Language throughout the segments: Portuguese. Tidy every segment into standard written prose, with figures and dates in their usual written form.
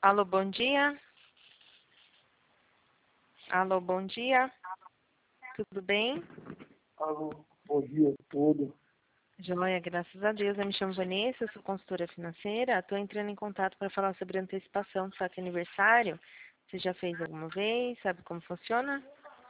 Alô, bom dia. Alô, bom dia. Tudo bem? Alô, bom dia, tudo. Joia, graças a Deus. Eu me chamo Vanessa, eu sou consultora financeira. Estou entrando em contato para falar sobre antecipação do saque aniversário. Você já fez alguma vez? Sabe como funciona?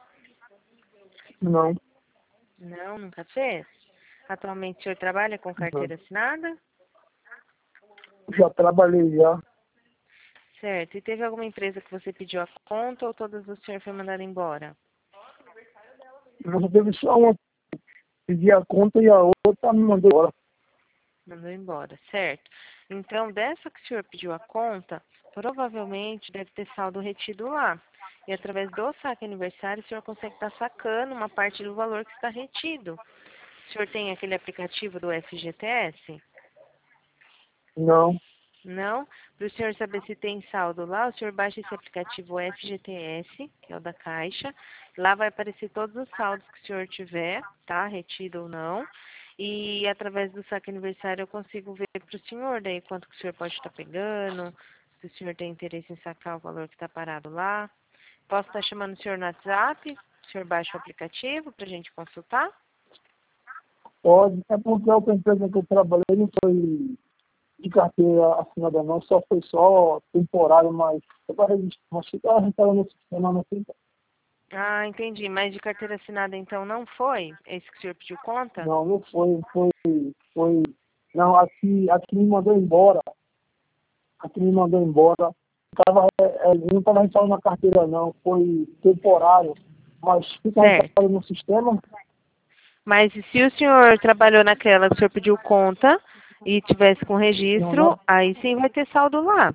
Não, Não, nunca fez? Atualmente o senhor trabalha com não. carteira assinada? Já trabalhei já. Certo. E teve alguma empresa que você pediu a conta ou todas o senhor foi mandado embora? Mas teve só uma, pedi a conta e a outra me mandou embora. Mandou embora, certo. Então, dessa que o senhor pediu a conta, provavelmente deve ter saldo retido lá. E através do saque aniversário, o senhor consegue estar sacando uma parte do valor que está retido. O senhor tem aquele aplicativo do FGTS? Não, Não? Para o senhor saber se tem saldo lá, o senhor baixa esse aplicativo FGTS, que é o da Caixa. Lá vai aparecer todos os saldos que o senhor tiver, tá? Retido ou não. E através do saque aniversário eu consigo ver para o senhor daí quanto que o senhor pode estar pegando, se o senhor tem interesse em sacar o valor que está parado lá. Posso estar chamando o senhor no WhatsApp? O senhor baixa o aplicativo para a gente consultar? pode. É porque a outra empresa que eu trabalhei não foi de carteira assinada não, só foi só temporário, mas agora mas a gente estava no sistema, não fica. Ah, entendi. Mas de carteira assinada então não foi? Esse que o senhor pediu conta? Não, não foi. Não, aqui me mandou embora. Aqui me mandou embora. Não estava instalando na carteira não, foi temporário. Mas fica Certo. instalado no sistema. Mas se o senhor trabalhou naquela que o senhor pediu conta e tivesse com Não, registro, aí sim vai ter saldo lá.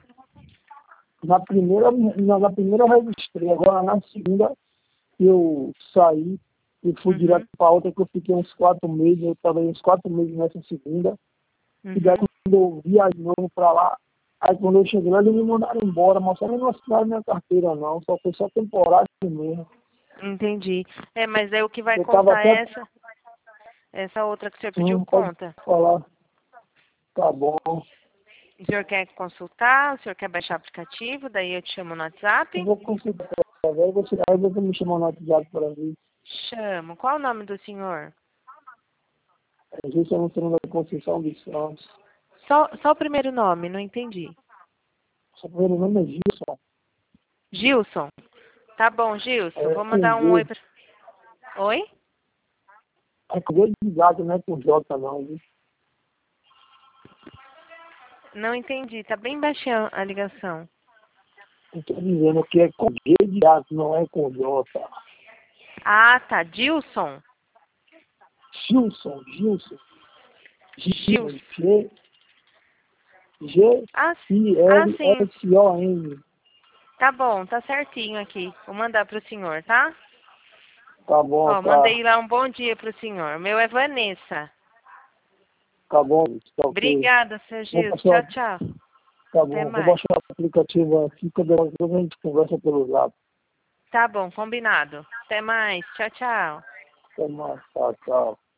na primeira eu registrei, agora na segunda eu saí e fui direto Uhum, para outra que eu fiquei uns 4 meses, eu trabalhei uns 4 meses nessa segunda, e daí uhum. quando eu viajei de novo para lá, aí quando eu cheguei lá eles me mandaram embora, mas eles não assinaram minha carteira não, só foi só temporário mesmo. Entendi. É, mas aí o que vai Eu estava contar até, é essa outra que o senhor pediu pode conta. falar, tá bom, O senhor quer consultar, o senhor quer baixar o aplicativo, daí eu te chamo no eu WhatsApp. vou consultar, eu vou tirar, eu vou me chamar no WhatsApp para ver, Chamo. Qual o nome do senhor? a gente é no segundo da Conceição dos Santos, Só o primeiro nome, não entendi. seu primeiro nome é Gilson, Gilson. Tá bom, Gilson. Vou com mandar um oi G. pra... Oi? É com G de gato, não é com J não, viu? Não entendi. Tá bem baixinha a ligação. Eu tô dizendo que é com G de gato, não é com J. Ah, tá. Gilson. Gilson. Gilson. G, Ah, sim. G-I-L-S-O-N. Tá bom, tá certinho aqui. Vou mandar pro senhor, tá? Tá bom, Ó, mandei lá um bom dia pro senhor. Meu é Vanessa. tá bom, tá ok. Obrigada, seu Vou Gilson. Tchau, baixar, tchau. tá Até bom, vou mais. baixar o aplicativo aqui, quando a gente conversa pelo lado. Tá bom, combinado. Até mais. Tchau, tchau. Até mais, tá, tchau.